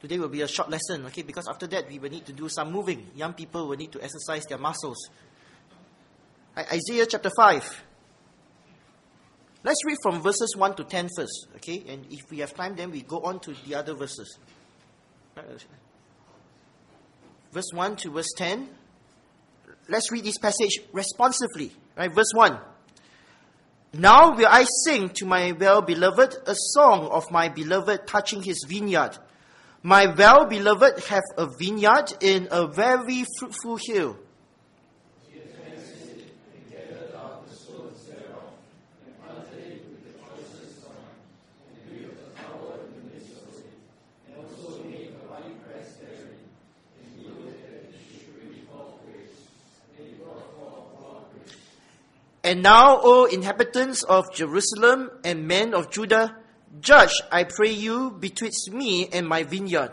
Today will be a short lesson, okay? Because after that, we will need to do some moving. Young people will need to exercise their muscles. Isaiah chapter 5. Let's read from verses 1 to 10 first, okay? And if we have time, then we go on to the other verses. Verse 1 to verse 10. Let's read this passage responsively. Right? Verse 1. Now will I sing to my well-beloved a song of my beloved touching his vineyard. My well-beloved have a vineyard in a very fruitful hill. And now, O inhabitants of Jerusalem and men of Judah, judge, I pray you, betwixt me and my vineyard.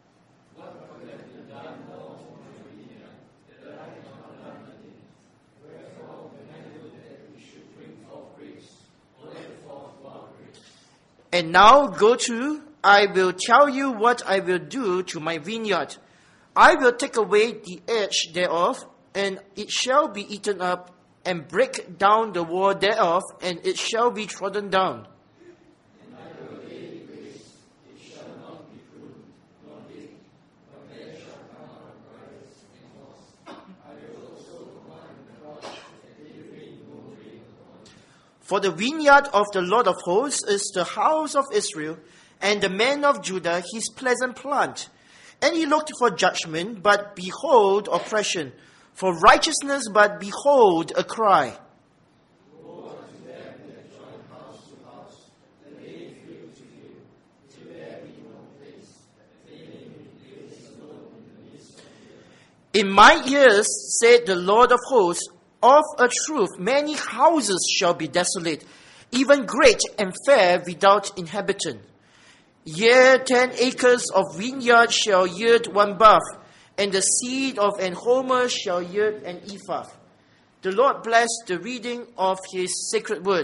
And now go to, I will tell you what I will do to my vineyard. I will take away the edge thereof, and it shall be eaten up, and break down the wall thereof, and it shall be trodden down. And I will lay it waste, it shall not be pruned, nor digged, but there shall come out briars and moss. I will also command the clouds that they rain no rain upon it. For the vineyard of the Lord of hosts is the house of Israel, and the men of Judah his pleasant plant. And he looked for judgment, but behold oppression. For righteousness, but behold, a cry. Woe unto them that join house to house, that they field to field, till there be no place, that they may be placed alone in the midst of the earth. In my ears, said the Lord of hosts, of a truth many houses shall be desolate, even great and fair without inhabitant. Yea, 10 acres of vineyard shall yield one bath, and the seed of an homer shall yield an ephah. The Lord bless the reading of his sacred word.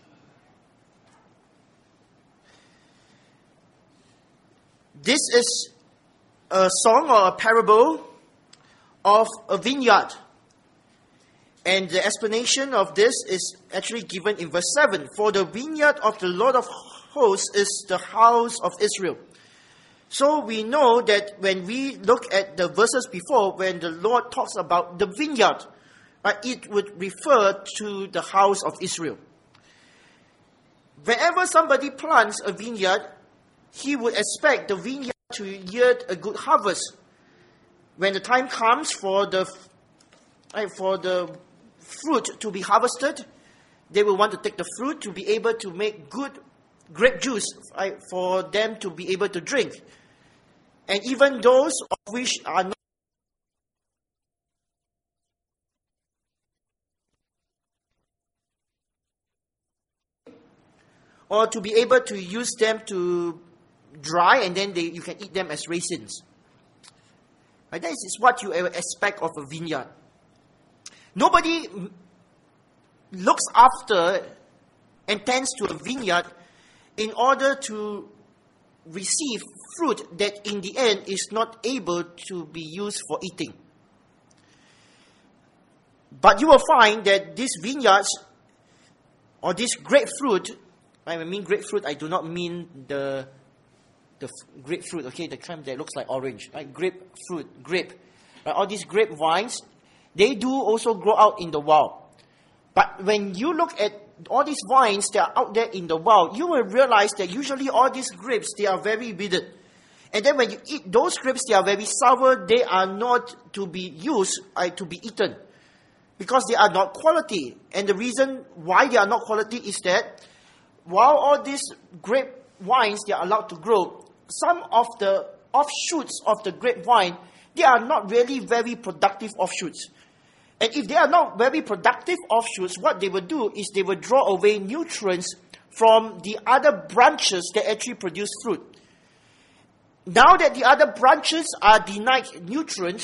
This is a song or a parable of a vineyard. And the explanation of this is actually given in verse 7. For the vineyard of the Lord of hosts is the house of Israel. So we know that when we look at the verses before, when the Lord talks about the vineyard, it would refer to the house of Israel. Whenever somebody plants a vineyard, he would expect the vineyard to yield a good harvest. When the time comes for the fruit to be harvested, they will want to take the fruit to be able to make good grape juice for them to be able to drink. And even those of which are not or to be able to use them to dry, and then you can eat them as raisins. That is what you expect of a vineyard. Nobody looks after and tends to a vineyard in order to receive fruit that in the end is not able to be used for eating. But you will find that these vineyards or this grapefruit, I mean grapefruit, I do not mean the grapefruit, okay, the kind that looks like orange, right? Grape. All these grape vines, they do also grow out in the wild. But when you look at all these vines that are out there in the wild, you will realize that usually all these grapes, they are very withered. And then when you eat those grapes, they are very sour. They are not to be used, to be eaten. Because they are not quality. And the reason why they are not quality is that while all these grape vines, they are allowed to grow, some of the offshoots of the grapevine, they are not really very productive offshoots. And if they are not very productive offshoots, what they will do is they will draw away nutrients from the other branches that actually produce fruit. Now that the other branches are denied nutrients,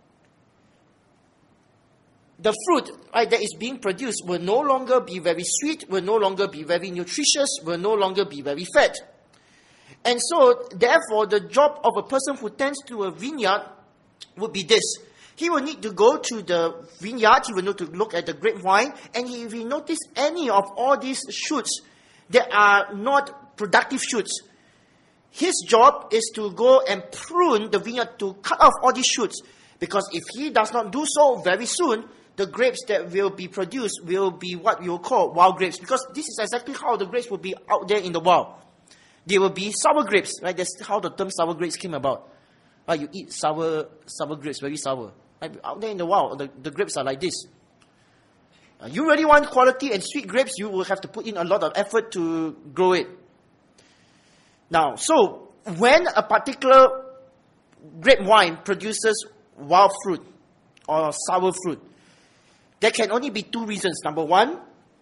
the fruit that is being produced will no longer be very sweet, will no longer be very nutritious, will no longer be very fat. And so, therefore, the job of a person who tends to a vineyard would be this. He will need to go to the vineyard, he will need to look at the grapevine, and if he notice any of all these shoots that are not productive shoots, his job is to go and prune the vineyard to cut off all these shoots. Because if he does not do so very soon, the grapes that will be produced will be what we will call wild grapes. Because this is exactly how the grapes will be out there in the wild. They will be sour grapes, right? That's how the term sour grapes came about. You eat sour grapes, very sour. Right? Out there in the wild, the grapes are like this. You really want quality and sweet grapes, you will have to put in a lot of effort to grow it. Now, so when a particular grape wine produces wild fruit or sour fruit, there can only be two reasons. Number one,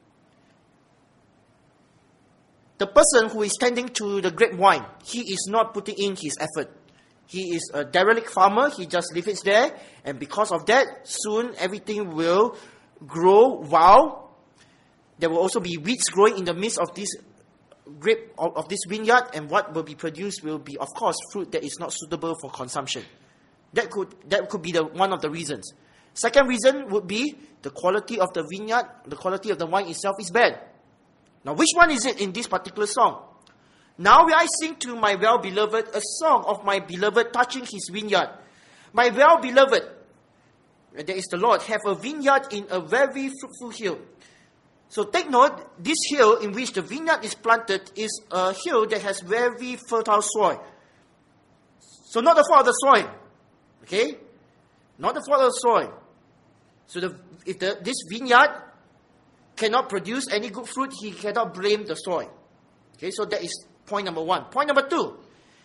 the person who is tending to the grape wine, he is not putting in his effort. He is a derelict farmer, he just leaves it there, and because of that, soon everything will grow wild. There will also be weeds growing in the midst of this of this vineyard, and what will be produced will be, of course, fruit that is not suitable for consumption. That could be one of the reasons. Second reason would be the quality of the vineyard, the quality of the wine itself is bad. Now, which one is it in this particular song? Now will I sing to my well-beloved a song of my beloved touching his vineyard. My well-beloved, that is the Lord, have a vineyard in a very fruitful hill. So take note, this hill in which the vineyard is planted is a hill that has very fertile soil. So not the fault of the soil. Okay? Not the fault of the soil. So if this vineyard cannot produce any good fruit, he cannot blame the soil. Okay, so that is point number one. Point number two.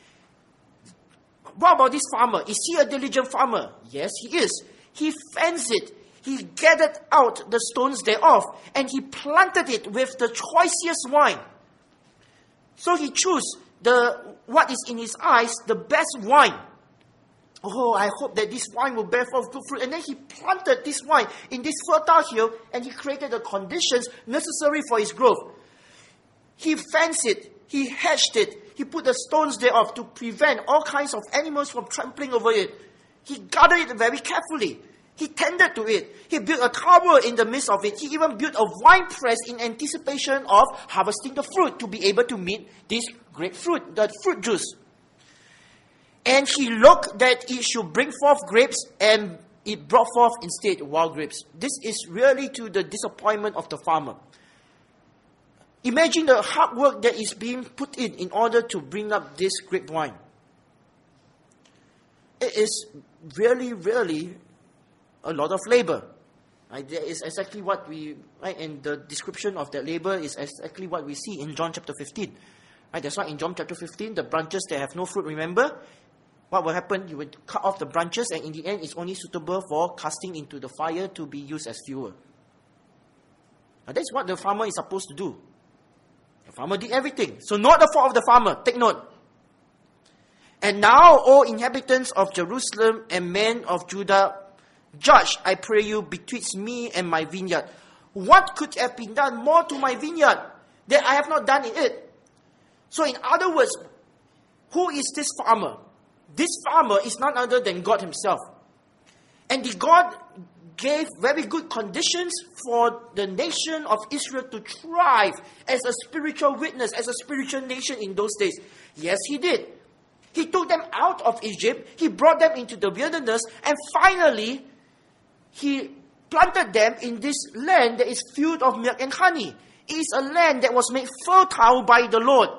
What about this farmer? Is he a diligent farmer? Yes, he is. He fenced it. He gathered out the stones thereof, and he planted it with the choicest wine. So he chose what is in his eyes the best wine. Oh, I hope that this wine will bear forth good fruit. And then he planted this wine in this fertile hill, and he created the conditions necessary for its growth. He fenced it, he hedged it, he put the stones thereof to prevent all kinds of animals from trampling over it. He guarded it very carefully. He tended to it. He built a tower in the midst of it. He even built a wine press in anticipation of harvesting the fruit to be able to meet this grapefruit, the fruit juice. And he looked that it should bring forth grapes, and it brought forth instead wild grapes. This is really to the disappointment of the farmer. Imagine the hard work that is being put in order to bring up this grape wine. It is really, really a lot of labor. Right? That is exactly what and the description of that labor is exactly what we see in John chapter 15. Right? That's why in John chapter 15, the branches that have no fruit, remember, what will happen? You will cut off the branches, and in the end, it's only suitable for casting into the fire to be used as fuel. Now, that's what the farmer is supposed to do. The farmer did everything. So not the fault of the farmer. Take note. And now, O inhabitants of Jerusalem and men of Judah, judge, I pray you, betwixt me and my vineyard. What could have been done more to my vineyard that I have not done in it? So in other words, who is this farmer? This farmer is none other than God himself. And the God gave very good conditions for the nation of Israel to thrive as a spiritual witness, as a spiritual nation in those days. Yes, he did. He took them out of Egypt. He brought them into the wilderness. And finally, he planted them in this land that is filled of milk and honey. It is a land that was made fertile by the Lord.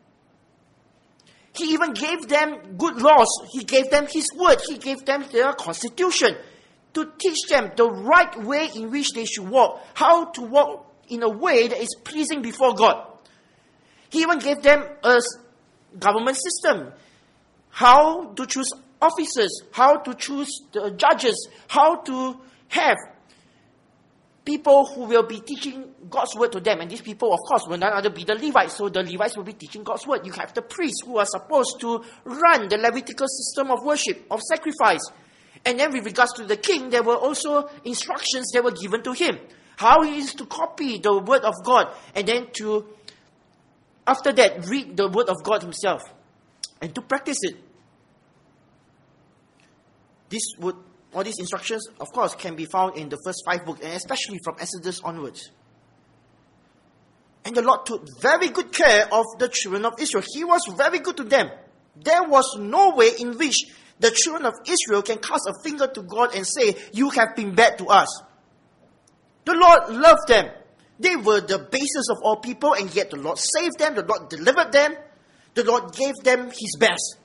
He even gave them good laws. He gave them his word. He gave them their constitution to teach them the right way in which they should walk. How to walk in a way that is pleasing before God. He even gave them a government system. How to choose officers. How to choose the judges. How to have people who will be teaching God's word to them. And these people, of course, will none other be the Levites. So the Levites will be teaching God's word. You have the priests who are supposed to run the Levitical system of worship, of sacrifice. And then with regards to the king, there were also instructions that were given to him. How he is to copy the word of God and then to After that, read the word of God himself and to practice it. All these instructions, of course, can be found in the first 5 books, and especially from Exodus onwards. And the Lord took very good care of the children of Israel. He was very good to them. There was no way in which the children of Israel can cast a finger to God and say, you have been bad to us. The Lord loved them. They were the basis of all people, and yet the Lord saved them, the Lord delivered them, the Lord gave them his best.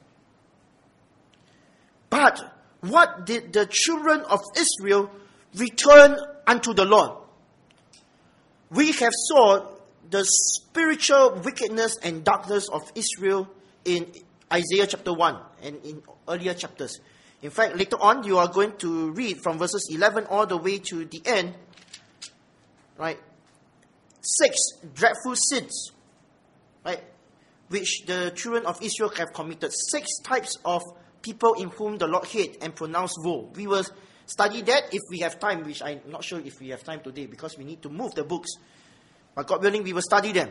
But what did the children of Israel return unto the Lord? We have saw the spiritual wickedness and darkness of Israel in Isaiah chapter 1 and in earlier chapters. In fact, later on, you are going to read from verses 11 all the way to the end, right? 6 dreadful sins, right, which the children of Israel have committed. 6 types of people in whom the Lord hate and pronounce woe. We will study that if we have time, which I'm not sure if we have time today because we need to move the books. But God willing, we will study them.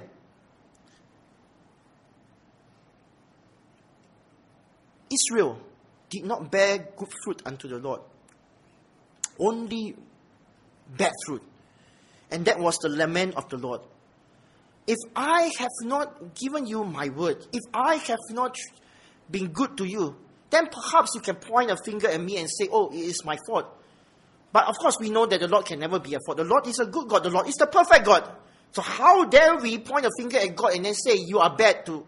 Israel did not bear good fruit unto the Lord. Only bad fruit. And that was the lament of the Lord. If I have not given you my word, if I have not been good to you, then perhaps you can point a finger at me and say, oh, it is my fault. But of course, we know that the Lord can never be a fault. The Lord is a good God. The Lord is the perfect God. So how dare we point a finger at God and then say, you are bad to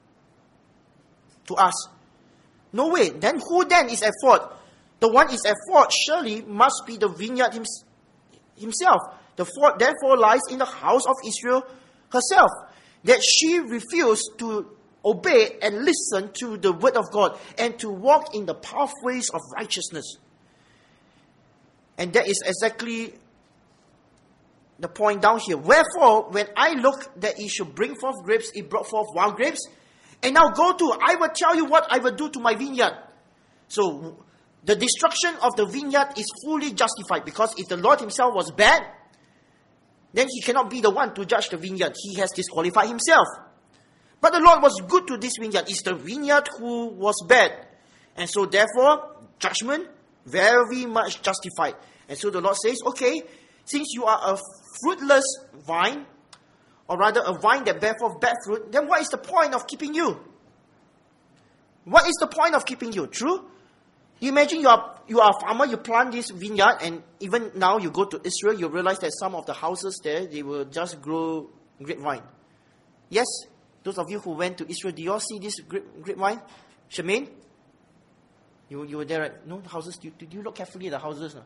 us? No way. Then who then is at fault? The one is at fault surely must be the vineyard himself. The fault therefore lies in the house of Israel herself, that she refused to obey and listen to the word of God and to walk in the pathways of righteousness. And that is exactly the point down here. Wherefore, when I look that it should bring forth grapes, it brought forth wild grapes. And now go to, I will tell you what I will do to my vineyard. So, the destruction of the vineyard is fully justified, because if the Lord himself was bad, then he cannot be the one to judge the vineyard. He has disqualified himself. But the Lord was good to this vineyard. It's the vineyard who was bad. And so therefore, judgment, very much justified. And so the Lord says, okay, since you are a fruitless vine, or rather a vine that bears forth bad fruit, then what is the point of keeping you? What is the point of keeping you? True? You imagine you are a farmer, you plant this vineyard, and even now you go to Israel, you realize that some of the houses there, they will just grow grapevine. Yes? Those of you who went to Israel, do you all see this grapevine? Shemaine? You were there, right? No, the houses, did you look carefully at the houses?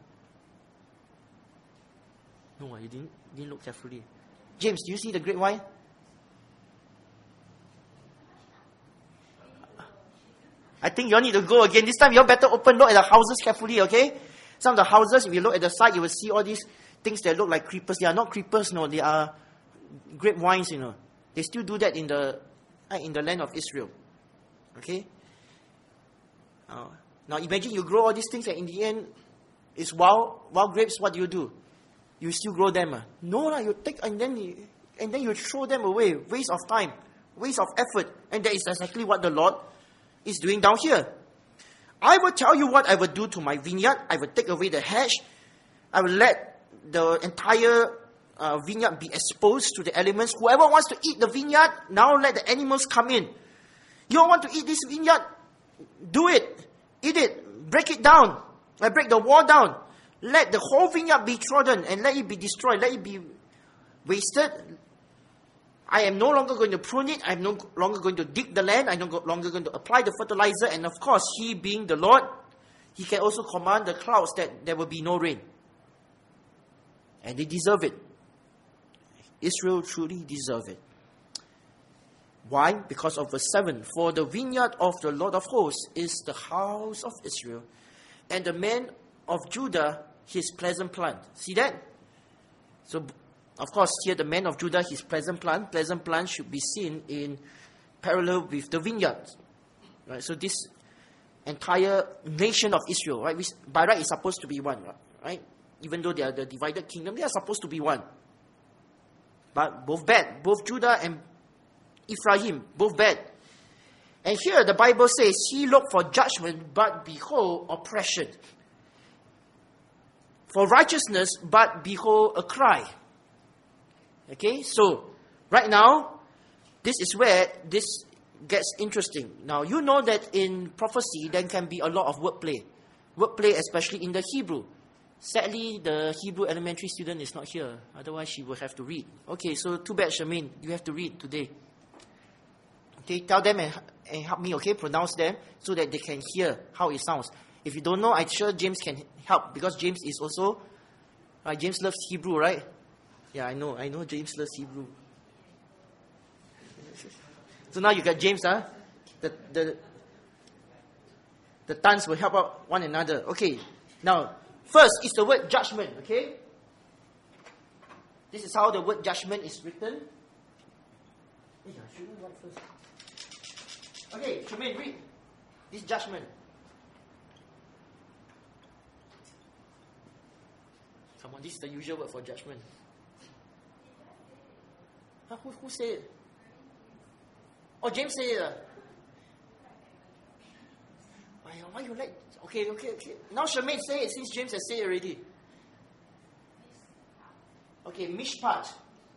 No, you didn't look carefully. James, do you see the grapevine? I think you all need to go again. This time you all better open look at the houses carefully, okay? Some of the houses, if you look at the side, you will see all these things that look like creepers. They are not creepers, no. They are grapevines, you know. They still do that in the land of Israel. Okay? Now imagine you grow all these things and in the end, it's wild grapes. What do? You still grow them? No, you take and then you throw them away. Waste of time. Waste of effort. And that is exactly what the Lord is doing down here. I will tell you what I will do to my vineyard. I will take away the hedge. I will let the entire vineyard be exposed to the elements. Whoever wants to eat the vineyard, now let the animals come in. You all want to eat this vineyard? Do it. Eat it. Break it down. Break the wall down. Let the whole vineyard be trodden and let it be destroyed. Let it be wasted. I am no longer going to prune it. I am no longer going to dig the land. I am no longer going to apply the fertilizer. And of course, he being the Lord, he can also command the clouds that there will be no rain. And they deserve it. Israel truly deserve it. Why? Because of verse 7. For the vineyard of the Lord of hosts is the house of Israel, and the man of Judah his pleasant plant. See that? So, of course, here the man of Judah his pleasant plant. Pleasant plant should be seen in parallel with the vineyard. Right? So this entire nation of Israel, right? Which by right is supposed to be one, right? Even though they are the divided kingdom, they are supposed to be one. But both bad. Both Judah and Ephraim, both bad. And here the Bible says, he looked for judgment, but behold, oppression. For righteousness, but behold, a cry. Okay, so right now, this is where this gets interesting. Now, you know that in prophecy, there can be a lot of wordplay. Wordplay, especially in the Hebrew. Sadly, the Hebrew elementary student is not here. Otherwise, she will have to read. Okay, so too bad, Charmaine. You have to read today. Okay, tell them and help me, okay? Pronounce them so that they can hear how it sounds. If you don't know, I'm sure James can help because James is also... James loves Hebrew, right? Yeah, I know James loves Hebrew. So now you got James, huh? The tons will help out one another. Okay, now... First is the word judgment, okay? This is how the word judgment is written. I shouldn't write first. Okay, Shumaine, read this judgment. Come on, this is the usual word for judgment. Who said it? Oh, James said it. Why you like... Okay. Now Charmaine say it since James has said it already. Okay, mishpat.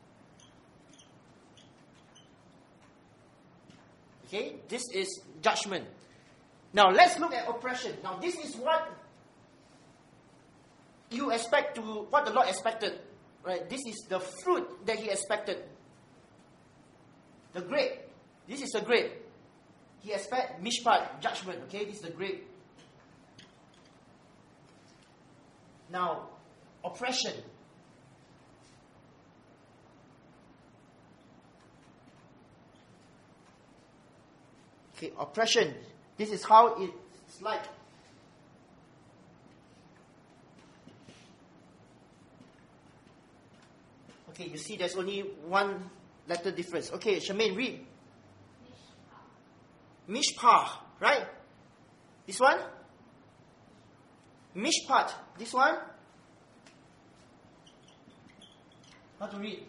Okay, this is judgment. Now let's look at oppression. Now this is what you expect to, what the Lord expected. Right? This is the fruit that He expected. The grape. This is the grape. He expects mishpat, judgment. Okay, this is the grape. Now, oppression. Okay, oppression. This is how it's like. Okay, you see there's only one letter difference. Okay, Charmaine, read. Mishpah, right? This one? Mishpat. This one? How to read?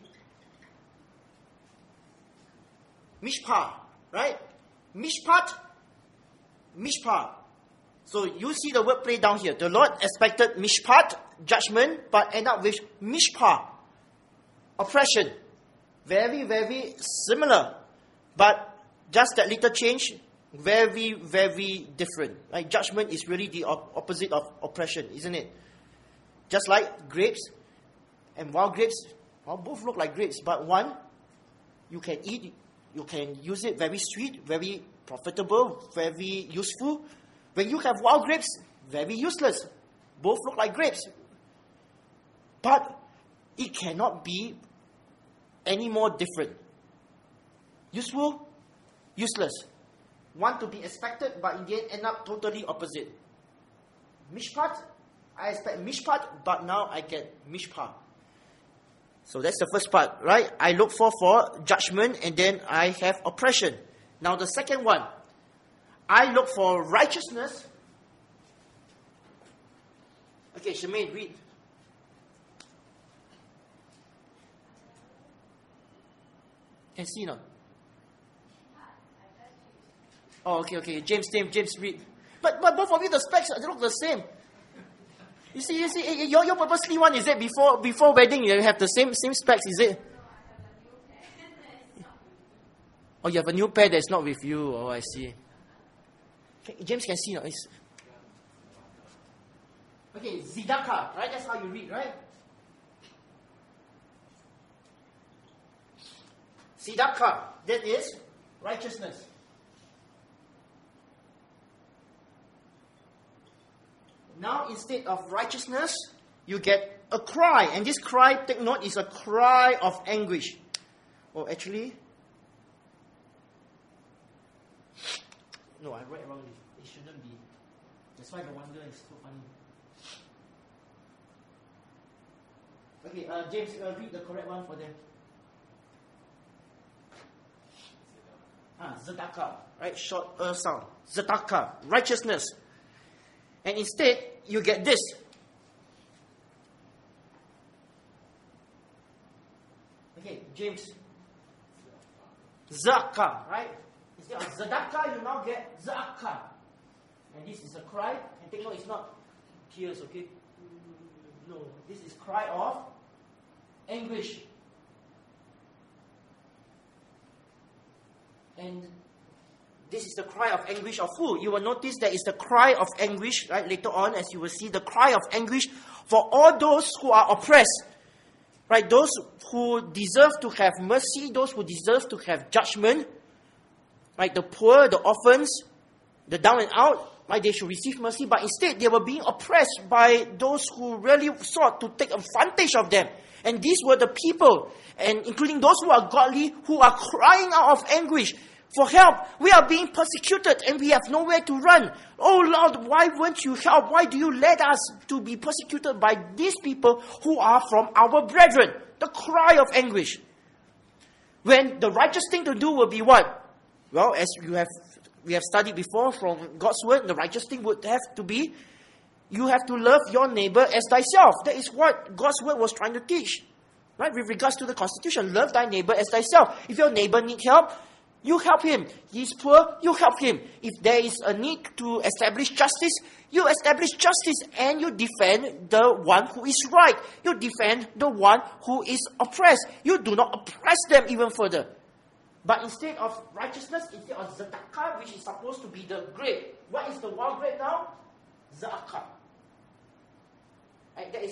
Mishpah, right? Mishpat, Mishpah. So you see the word play down here. The Lord expected mishpat, judgment, but end up with mishpah, oppression. Very, very similar. But just that little change, very, very different. Like judgment is really the opposite of oppression, isn't it? Just like grapes and wild grapes, well, both look like grapes, but one you can eat, you can use it very sweet, very profitable, very useful. When you have wild grapes, very useless. Both look like grapes. But it cannot be any more different. Useful, useless. One to be expected, but in the end up totally opposite. Mishpat, I expect mishpat, but now I get mishpah. So that's the first part, right? I look for judgment, and then I have oppression. Now the second one, I look for righteousness. Okay, Charmaine, read. Can see now? Oh, okay. James, read. But both of you, the specs look the same. You see, your purposely one, is it before wedding you have the same specs, is it? Oh, you have a new pair that's not with you. Oh, I see. Okay, James can see now. Okay, Zedakah, right? That's how you read, right? Zedakah, that is righteousness. Now, instead of righteousness, you get a cry. And this cry, take note, is a cry of anguish. Oh, actually, no, I read wrongly. It shouldn't be. That's why the wonder is so funny. Okay, James, read the correct one for them. Zedakah, right? Short sound. Zedakah, righteousness. And instead, you get this. Okay, James. Zakah, right? Instead of Zadaka, you now get Zakah. And this is a cry. And take note, it's not tears, okay? No, this is cry of anguish. And this is the cry of anguish of who? You will notice that it's the cry of anguish, right? Later on, as you will see, the cry of anguish for all those who are oppressed. Right? Those who deserve to have mercy, those who deserve to have judgment. Right? The poor, the orphans, the down and out, right? They should receive mercy, but instead they were being oppressed by those who really sought to take advantage of them. And these were the people, and including those who are godly, who are crying out of anguish for help. We are being persecuted and we have nowhere to run. Oh Lord, why won't you help? Why do you let us to be persecuted by these people who are from our brethren? The cry of anguish. When the righteous thing to do will be what? Well, as we have studied before from God's word, the righteous thing would have to be, you have to love your neighbor as thyself. That is what God's word was trying to teach. Right? With regards to the constitution, love thy neighbor as thyself. If your neighbor needs help, you help him. He is poor, you help him. If there is a need to establish justice, you establish justice and you defend the one who is right. You defend the one who is oppressed. You do not oppress them even further. But instead of righteousness, instead of Zadaka, which is supposed to be the grape, what is the wild grape now? Zakah. That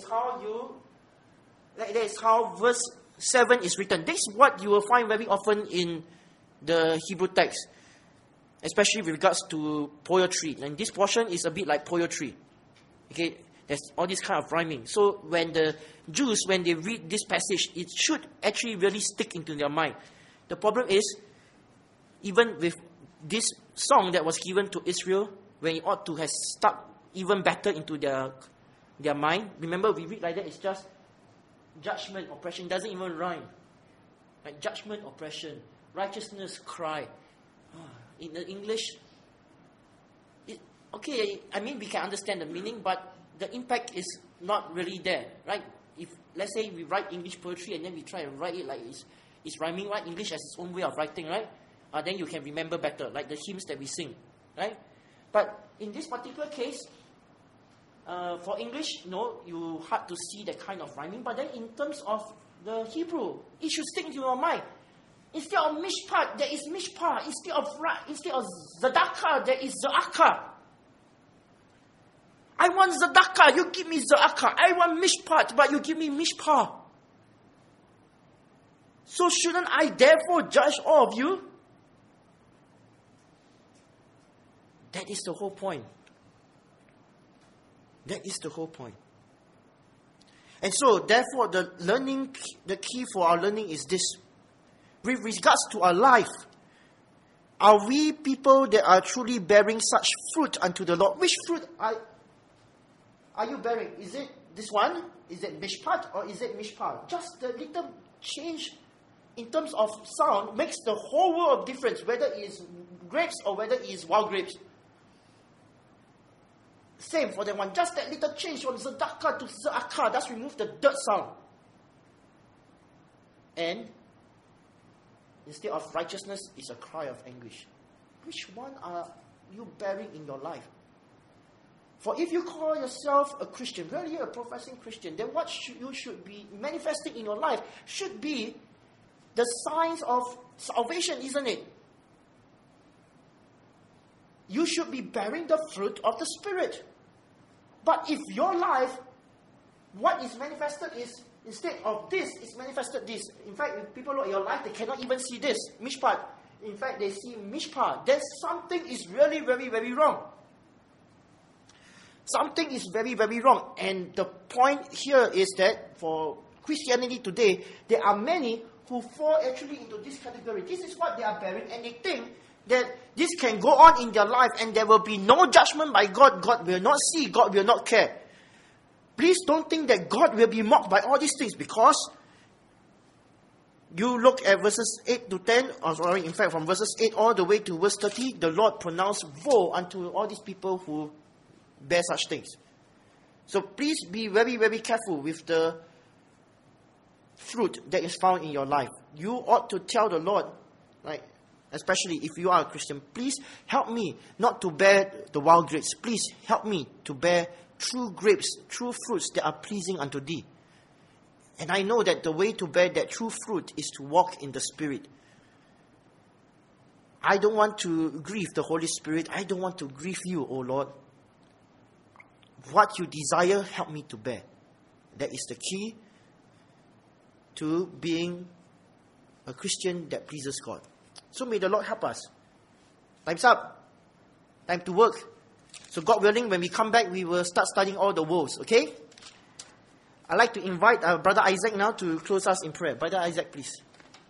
is how verse 7 is written. This is what you will find very often in the Hebrew text, especially with regards to poetry. And this portion is a bit like poetry. Okay, there's all this kind of rhyming. So when the Jews, when they read this passage, it should actually really stick into their mind. The problem is, even with this song that was given to Israel, when it ought to have stuck even better into their mind. Remember, we read like that, it's just judgment, oppression, doesn't even rhyme. Like judgment, oppression, righteousness, cry. In the English, okay, I mean, we can understand the meaning, but the impact is not really there, right? If, let's say, we write English poetry and then we try and write it like it's rhyming, right? English has its own way of writing, right? Then you can remember better, like the hymns that we sing, right? But in this particular case, for English, you hard to see that kind of rhyming. But then in terms of the Hebrew, it should stick into your mind. Instead of mishpat, there is mishpah. Instead of zadaka, there is zaaka. I want zadaka, you give me zaaka. I want mishpat, but you give me mishpah. So shouldn't I therefore judge all of you? That is the whole point. That is the whole point. And so, therefore, the key for our learning is this. With regards to our life, are we people that are truly bearing such fruit unto the Lord? Which fruit are you bearing? Is it this one? Is it mishpat or is it mishpah? Just the little change in terms of sound makes the whole world of difference, whether it is grapes or whether it is wild grapes. Same for that one. Just that little change from zadaka to zaaka, just remove the dirt sound. And instead of righteousness, is a cry of anguish. Which one are you bearing in your life? For if you call yourself a Christian, really a professing Christian, then what you should be manifesting in your life should be the signs of salvation, isn't it? You should be bearing the fruit of the Spirit. But if your life, what is manifested is, instead of this, is manifested this. In fact, if people look at your life, they cannot even see this, mishpat. In fact, they see mishpah. Then something is really very, very wrong. Something is very, very wrong. And the point here is that for Christianity today, there are many who fall actually into this category. This is what they are bearing, and they think that this can go on in their life and there will be no judgment by God. God will not see, God will not care. Please don't think that God will be mocked by all these things, because you look at verses 8 to 10, in fact from verses 8 all the way to verse 30, the Lord pronounced woe unto all these people who bear such things. So please be very, very careful with the fruit that is found in your life. You ought to tell the Lord, right? Especially if you are a Christian, please help me not to bear the wild grapes. Please help me to bear true grapes, true fruits that are pleasing unto thee. And I know that the way to bear that true fruit is to walk in the Spirit. I don't want to grieve the Holy Spirit. I don't want to grieve you, O Lord. What you desire, help me to bear. That is the key to being a Christian that pleases God. So may the Lord help us. Time's up. Time to work. So God willing, when we come back, we will start studying all the woes, okay? I'd like to invite Brother Isaac now to close us in prayer. Brother Isaac, please.